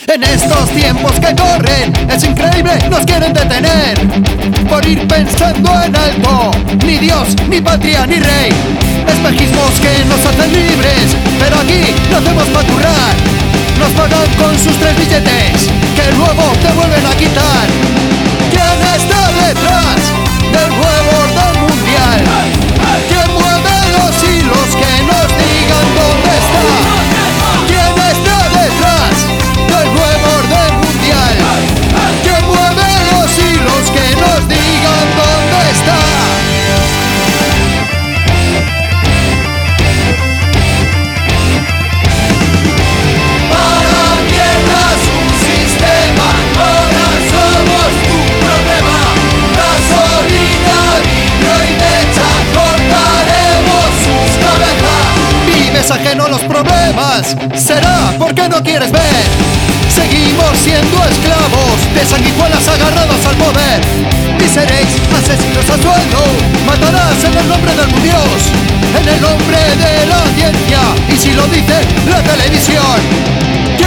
En estos tiempos que corren, es increíble, nos quieren detener por ir pensando en algo. Ni Dios, ni patria, ni rey. Espejismos que nos hacen libres, pero aquí no hacemos paturrar. Nos pagan con sus 3 billetes, que luego te vuelven a quitar. ¿Quién está detrás del nuevo orden mundial? ¿Quién mueve los hilos que nos digan dónde está? ¿Quién está detrás del nuevo orden mundial? ¿Quién mueve los hilos que nos digan dónde está? Para mierdas un sistema, ahora somos tu problema. Gasolina, vidrio y mecha, cortaremos sus cabezas. Vives ajeno a los problemas, será porque no quieres ver. Seguimos siendo esclavos de sanguijuelas agarrados al poder. Y seréis asesinos a sueldo, matarás en el nombre de algún dios, en el nombre de la ciencia, y si lo dice la televisión.